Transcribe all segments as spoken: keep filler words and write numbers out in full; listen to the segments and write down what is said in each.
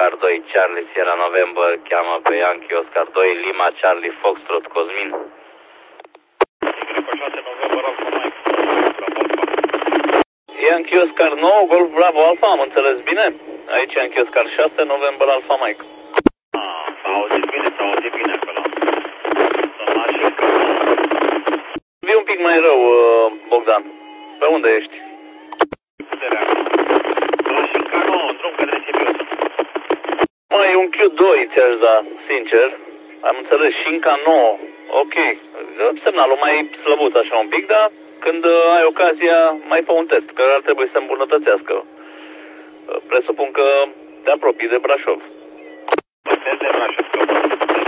Oscar doi, Charlie Sierra November, cheamă pe Yankee Oscar doi, Lima Charlie Foxtrot Cosmin. șase November Alfa Mike. Yankee Oscar nouă, Golf Bravo Alfa, am înțeles bine? Aici Yankee Oscar șase, November Alfa Mike. Ah, s-a auzit bine, s-a auzit bine acolo. S-a și Vii un pic mai rău, Bogdan. Pe unde ești? puterea. La Șinca nouă, drum către Sibiu. Măi, un Q doi ți-aș da, sincer. Am înțeles, Șinca nouă. Ok. Semnalul mai slăbut așa un pic, dar când ai ocazia, mai fă un test, că ar trebui să îmbunătățească. Presupun că te apropii de Brașov. Test de Brașov, că vă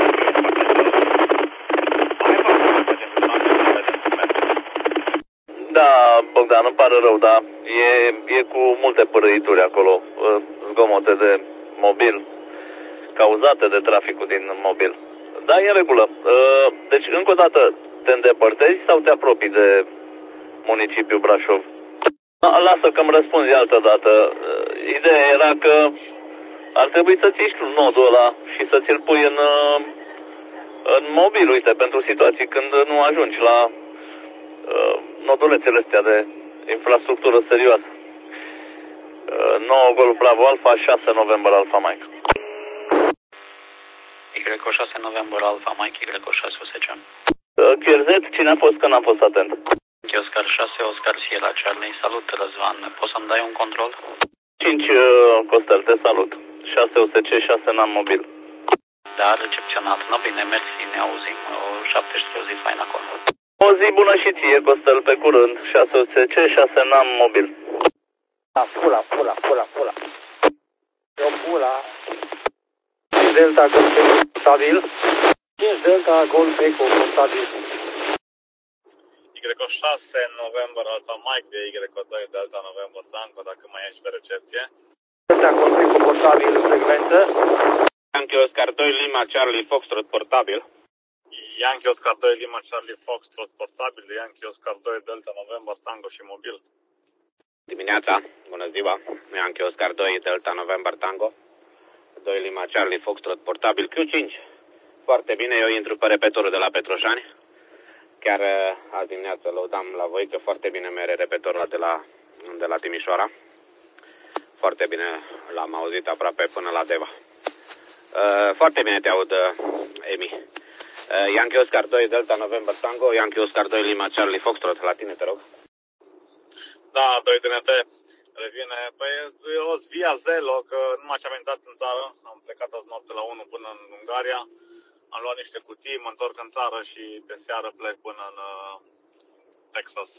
Da, Bogdan, îmi pare rău, dar e, e cu multe părăituri acolo, zgomote de mobil, cauzate de traficul din mobil. Da, e în regulă. Deci, încă o dată, te îndepărtezi sau te apropii de municipiul Brașov? Lasă că îmi răspunzi altă dată. Ideea era că ar trebui să ții nodul ăla și să ți-l pui în, în mobil, uite, pentru situații când nu ajungi la uh, nodulețele astea de infrastructură serioasă. Uh, nouă Golf Bravo Alfa, șase November Alfa Mike. Y șase November Alfa Mike, Y șase U S C. Uh, Chierzet, cine a fost că n-am fost atent? Oscar șase, Oscar Sierra Charlie, salut Răzvan, poți să-mi dai un control? cinci uh, Costel, te salut. șase U S C, șase N A M mobil. Da, recepționat, no bine, mersi, ne auzim, o șaptesprezece o zi fain acolo. O zi bună și ție, Costel, pe curând, șase U S C, șase N A M mobil. Da, pula, pula, pula, pula. Eu pula. cinci Delta Golf Eco stabil. cinci Delta Golf Eco stabil. Y șase November Alfa Mike de Y doi Delta November Tango, dacă mai ești pe recepție. Delta Golf Eco stabil în frecvență. Yankee Oscar doi, Lima Charlie Foxtrot portabil. Yankee Oscar doi, Lima Charlie Foxtrot portabil de Yankee Oscar doi Delta November Tango și mobil. Dimineața, bună ziua, Yankee Oscar doi, Delta November Tango, doi Lima Charlie Foxtrot portabil, Q cinci. Foarte bine, eu intru pe repetorul de la Petroșani. Chiar azi dimineață lăudam la voi că foarte bine mere repetorul de la, de la Timișoara. Foarte bine l-am auzit aproape până la Deva. Uh, foarte bine te aud, uh, Emi. Uh, Yankee Oscar doi, Delta November Tango, Yankee Oscar doi, Lima Charlie Foxtrot, la tine te rog. Da, doi D N T revine. Păi eu o via Zelo, că nu m-aș intrat în țară. Am plecat azi noapte la unu până în Ungaria. Am luat niște cutii, mă întorc în țară și pe seară plec până în uh, Texas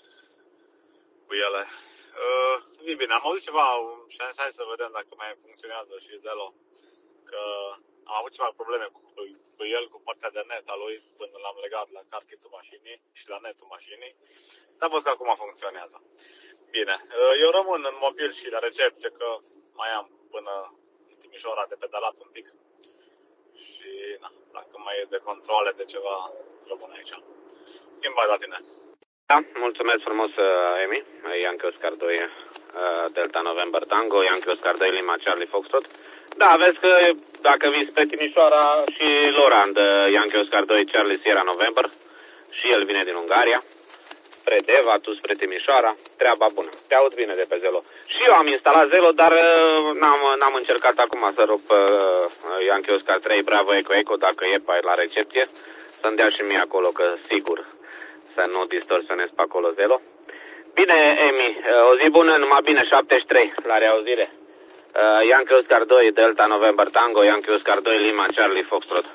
cu ele. Uh, e bine, am auzit ceva și am zis hai să vedem dacă mai funcționează și Zelo. Că am avut ceva probleme cu, cu, cu el, cu partea de net a lui, până l-am legat la carchitul mașinii și la netul mașinii. Dar văd că acum funcționează. Bine, uh, eu rămân în mobil și la recepție, că mai am până în Timișoara de pedalat un pic. Și na, dacă mai e de controle de ceva, rămân aici. Schimbai la tine. Da, mulțumesc frumos, Emi. Yankee Oscar doi, Delta November Tango, Yankee Oscar doi, Lima Charlie Foxtrot. Da, vezi că dacă vii spre Timișoara și Lorand, Yankee Oscar doi, Charlie Sierra November, și el vine din Ungaria, spre Deva, tu spre Timișoara, treaba bună. Te aud bine de pe Zelo. Și eu am instalat Zelo, dar n-am, n-am încercat acum să rup uh, Yankee Oscar trei, Bravo Eco Eco, dacă e pe la recepție, să-mi dea și mie acolo, că sigur să nu distorsionez pe acolo Zelo. Bine, Emi, o zi bună, numai bine, șaptezeci și trei, la reauzire. Uh, Yankee Oscar doi, Delta November Tango, Yankee Oscar doi, Lima Charlie Foxtrot.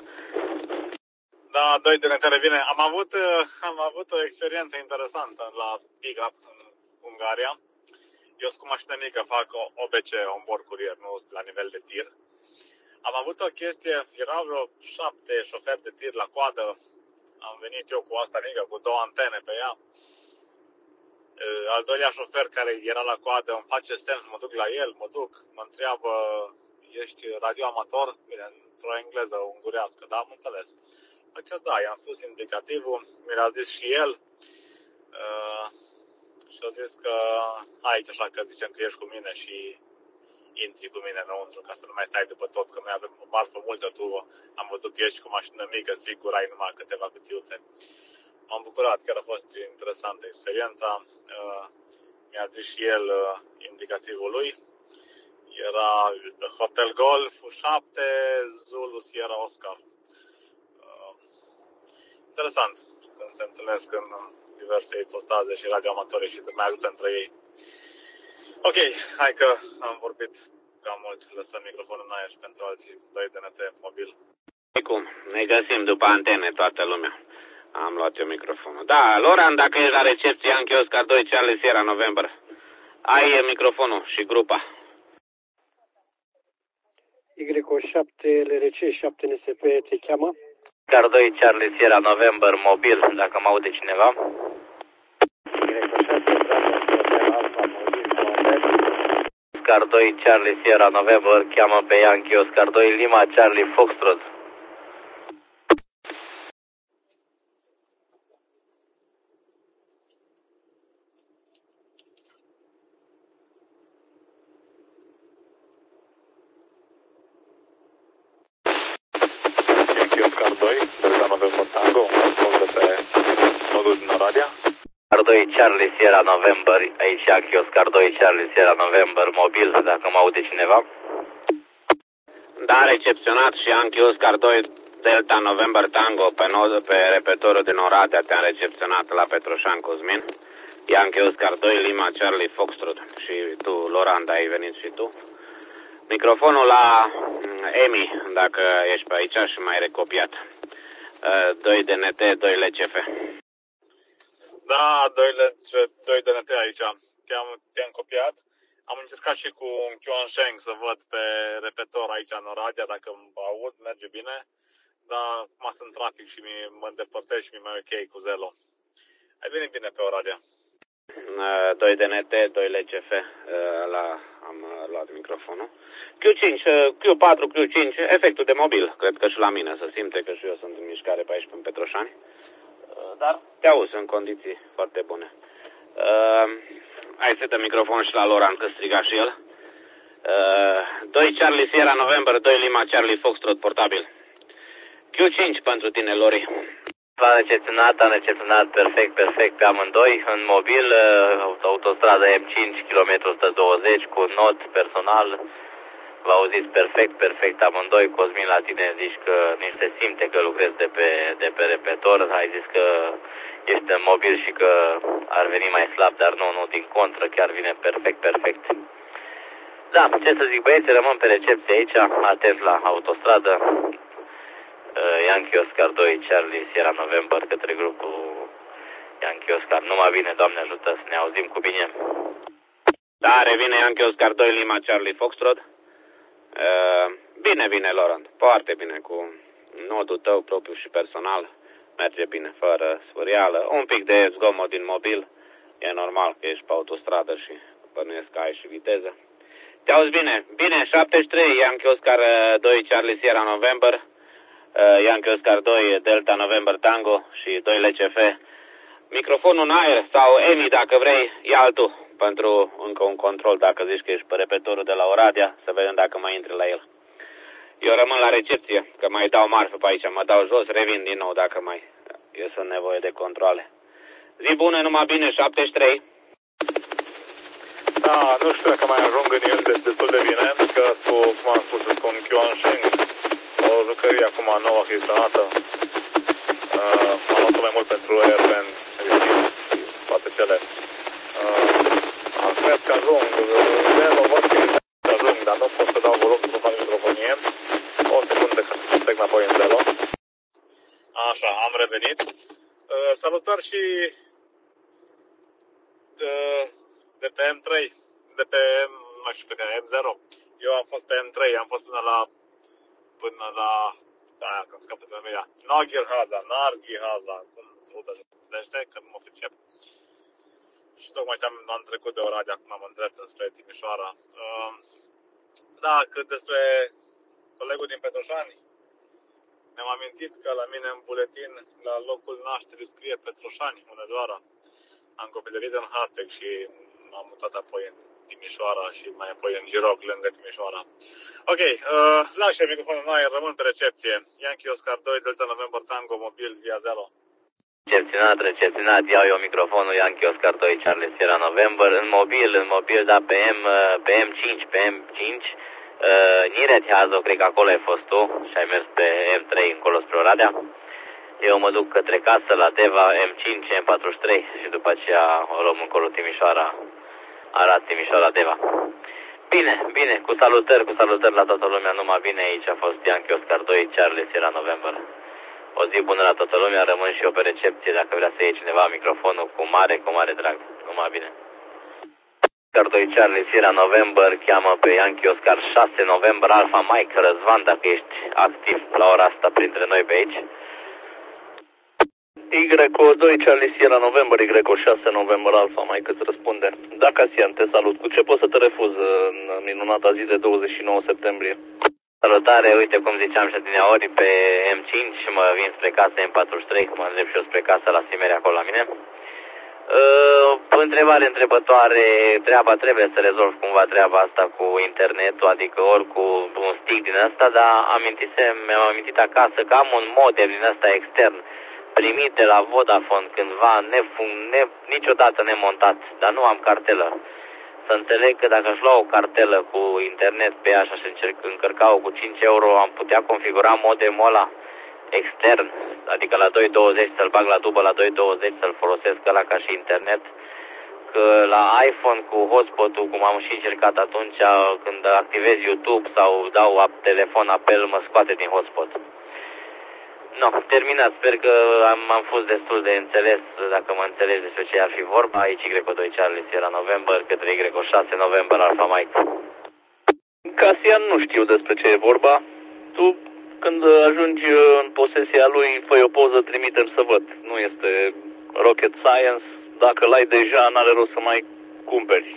Da, doi de ne revine. Am avut, am avut o experiență interesantă la pick-up în Ungaria. Eu sunt cu mașină mică, fac O B C, onboard courier, nu la nivel de tir. Am avut o chestie, erau vreo șapte șoferi de tir la coadă. Am venit eu cu asta mică, cu două antene pe ea. Al doilea șofer care era la coadă îmi face semn să mă duc la el, mă duc, mă întreabă, ești radioamator? Bine, într-o engleză ungurească, da, am înțeles. Adică da, i-am spus indicativul, mi l-a zis și el uh, și a zis că aici așa că zicem că ești cu mine și intri cu mine înăuntru, ca să nu mai stai după tot, că noi avem o marfă multă, tu am văzut că ești cu mașină mică, sigur ai numai câteva cutiuțe. M-am bucurat, chiar a fost interesantă experiența. Uh, mi-a zis și el uh, indicativul lui. Era Hotel Golf șapte, Zulu Sierra Oscar. Uh, interesant când se întâlnesc în diverse ipostaze și radioamatori și mai ajută între ei. Ok, hai că am vorbit cam mult. Lăsăm microfonul în aer și pentru alții doi D N T mobil. Cum? Ne găsim după antene toată lumea. Am luat eu microfonul. Da, Loran, dacă ești la recepție, Yankee Oscar doi, Charlie Sierra November. Ai microfonul și grupa. Y șapte L R C șapte N S P te cheamă? Oscar doi, Charlie Sierra November, mobil, dacă mă aude cineva. Y șapte Alfa mobil, Oscar doi, Charlie Sierra November, cheamă pe Yankee Oscar doi, Lima, Charlie Foxtrot. Yankee Oscar doi, Delta November Tango, răspunde pe nodul din Oradea. Oscar doi, Charlie Sierra November, aici Yankee Oscar doi, Charlie Sierra November, mobil, dacă mă aude cineva. Da, recepționat și Yankee Oscar doi, Delta November Tango, pe, nod, pe repetorul din Oradea te-am recepționat la Petroșan Cosmin. Yankee Oscar doi, Lima, Charlie Foxtrot. Și tu, Loranda, ai venit și tu. Microfonul la Emi, dacă ești pe aici și mai recopiat. doi D N T, doi L C F. Da, doi D N T aici. Te-am, te-am copiat. Am încercat și cu un Kyonsheng să văd pe repetor aici în Oradea, dacă îmi aud, merge bine. Dar acum sunt trafic și mă îndepărtez și mi-e mai ok cu Zelo. Ai venit bine pe Oradea. doi D N T, doi L C F, la, am luat microfonul. Q cinci, Q patru, Q cinci, efectul de mobil, cred că și la mine se simte că și eu sunt în mișcare pe aici, pe Petroșani. Dar te auzi în condiții foarte bune. Hai să dă microfonul și la Loran, că striga și el. doi Charlie Sierra November, doi Lima Charlie Foxtrot portabil. Q cinci pentru tine, Lori. V-am recepționat, am recepționat perfect, perfect pe amândoi, în mobil, autostradă M cinci, kilometru o sută douăzeci, cu not personal. Vă auziți perfect, perfect amândoi. Cosmin, la tine zici că nici se simte că lucrezi de pe, de pe repetor. Ai zis că ești în mobil și că ar veni mai slab, dar nu, nu, din contră, chiar vine perfect, perfect. Da, ce să zic, băieți, rămân pe recepție aici, atent la autostradă. Uh, Yankee Oscar doi, Charlie Sierra November, către grupul Yankee Oscar. Numai bine, Doamne ajută, să ne auzim cu bine. Da, revine Yankee Oscar doi, Lima Charlie Foxtrot. Uh, bine, bine, Laurent, foarte bine, cu nodul tău propriu și personal. Merge bine, fără sfârială. Un pic de zgomot din mobil. E normal că ești pe autostradă și bănuiesc că ai și viteză. Te auzi bine? Bine, șaptezeci și trei, Yankee Oscar doi, Charlie Sierra November. Uh, Yankee Oscar doi, Delta November Tango și doi L C F. Microfonul în aer sau Emi, dacă vrei, ia-l tu pentru încă un control, dacă zici că ești pe repetorul de la Oradea, să vedem dacă mai intri la el. Eu rămân la recepție, că mai dau marfă pe aici, mă dau jos, revin din nou dacă mai eu sunt nevoie de controle. Zi bună, numai bine, șaptezeci și trei. Da, nu știu dacă mai ajung în el destul de bine, că cu, cum am spus, cu un Kyonsheng, o jucărie acum nouă achiziționată. Uh, am luat mai mult pentru Airband, toate cele. Uh, am cred că ajung, Zelo văd că ajung, dar nu pot să dau volum să fac microfonie. O secundă că să trec înapoi în Zelo. Așa, am revenit. Uh, salutări și de, de pe M trei, de pe, nu știu, pe M zero. Eu am fost pe M trei, am fost până la, până la, aia, că-mi scapă de memoria, Nagirhaza, Nargihaza, cum se udă de că nu mă pricep. Și tocmai ce am, am trecut de Oradea, acum am îndrept spre Timișoara. Uh, da, cât despre colegul din Petroșani, mi-am amintit că la mine în buletin, la locul nașterii, scrie Petroșani, Hunedoara. Am copilărit în Hashtag și m-am mutat apoi în Timișoara și mai apoi în Giroc, lângă Timișoara. Ok, uh, lași microfonul în aer, rămân pe recepție. Yankee Oscar doi, Delta November Tango, mobil, via Zelo. Recepționat, recepționat, iau eu microfonul Yankee Oscar doi, Charlie Sierra November, în mobil, în mobil, da, pe M, pe M cinci, pe M cinci, uh, Niret Hazo, cred că acolo ai fost tu și ai mers pe M trei încolo spre Oradea. Eu mă duc către casă la Deva, M cinci, M patruzeci și trei și după aceea o luăm încolo Timișoara, Arad, Timișoara, Deva. Bine, bine, cu salutări, cu salutări la toată lumea, numai bine, aici a fost Yankee Oscar doi, Charlie Sierra November. O zi bună la toată lumea, rămân și eu pe recepție dacă vrea să iei cineva microfonul, cu mare, cu mare drag, numai bine. Oscar doi, Charlie Sierra November, cheamă pe Yankee Oscar șase November, Alpha Mike, Răzvan, dacă ești activ la ora asta printre noi pe aici. Y doi, Charlie Sierra November, Y șase November, Alpha Mike, îți răspunde. Da, Casian, te salut. Cu ce pot să te refuz în minunata zi de douăzeci și nouă septembrie? Salutare, uite cum ziceam și adineaori pe M cinci, mă vin spre casă M patruzeci și trei, mă îndrept și eu spre casă la Simeria acolo la mine. Uh, întrebare întrebătoare, treaba trebuie să rezolv cumva treaba asta cu internetul, adică ori cu un stick din ăsta, dar amintisem, mi-am amintit acasă că am un modem din ăsta extern primit de la Vodafone cândva, nefun, ne, niciodată nemontat, dar nu am cartelă. Să înțeleg că dacă aș lua o cartelă cu internet pe ea și aș încerc, încărca-o cu cinci euro, am putea configura modemul ăla extern, adică la doi douăzeci să-l bag la dubă la doi douăzeci să-l folosesc ăla ca și internet. Că la iPhone cu hotspot-ul, cum am și încercat atunci, când activez YouTube sau dau telefon apel, mă scoate din hotspot. No, terminat. Sper că am, am fost destul de înțeles, dacă mă înțelegi despre ce ar fi vorba. Aici Y doi, Charlie Sierra November, către Y șase November, Alpha Mike. Casian, nu știu despre ce e vorba. Tu, când ajungi în posesia lui, fă o poză, trimitem să văd. Nu este rocket science. Dacă l-ai deja, n-are rost să mai cumperi.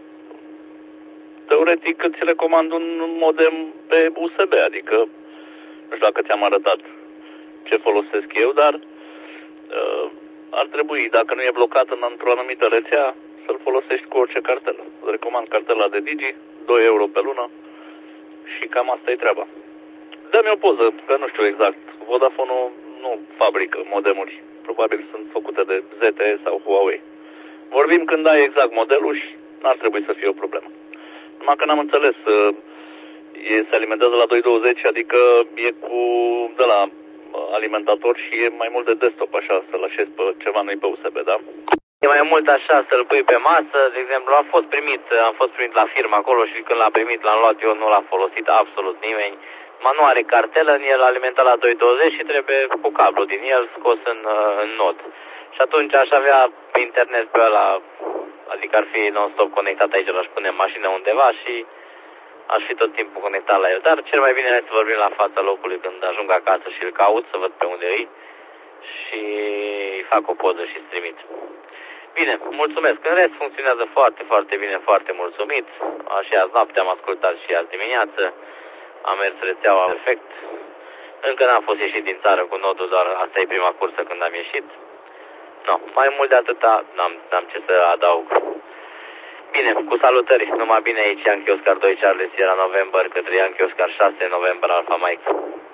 Teoretic, îți recomand un modem pe U S B, adică, nu știu dacă ți-am arătat ce folosesc eu, dar uh, ar trebui, dacă nu e blocat în, într-o anumită rețea, să-l folosești cu orice cartelă. Îți recomand cartela de Digi, doi euro pe lună și cam asta e treaba. Dă-mi o poză, că nu știu exact. Vodafone-ul nu fabrică modemuri, probabil sunt făcute de Z T E sau Huawei. Vorbim când ai exact modelul și n-ar trebui să fie o problemă. Numai că n-am înțeles, uh, e, se alimentează la doi douăzeci, adică e cu de la alimentator și e mai mult de desktop, așa, să-l așezi pe ceva, nu-i pe U S B, da? E mai mult așa, să-l pui pe masă, de exemplu, a fost primit, am fost primit la firmă acolo și când l-am primit, l-am luat eu, nu l-a folosit absolut nimeni. Ma nu are cartelă, în el alimentat la doi douăzeci și trebuie cu cablu din el scos în, în nod. Și atunci aș avea pe internet pe ăla, adică ar fi non-stop conectat aici, l-aș pune în mașină undeva și aș fi tot timpul conectat la el. Dar cel mai bine este să vorbim la fața locului când ajung acasă și îl caut, să văd pe unde e și fac o poză și îți trimit. Bine, mulțumesc. În rest funcționează foarte, foarte bine, foarte mulțumit. Așa azi noapte am ascultat și azi dimineață. Am mers rețeaua perfect. Încă n-am fost ieșit din țară cu nodul, doar asta e prima cursă când am ieșit. No, mai mult de atâta n-am, n-am ce să adaug. Bine, cu salutări. Numai bine aici Yankee Oscar doi, Charlie Sierra November, către Yankee Oscar șase November, Alpha Mike.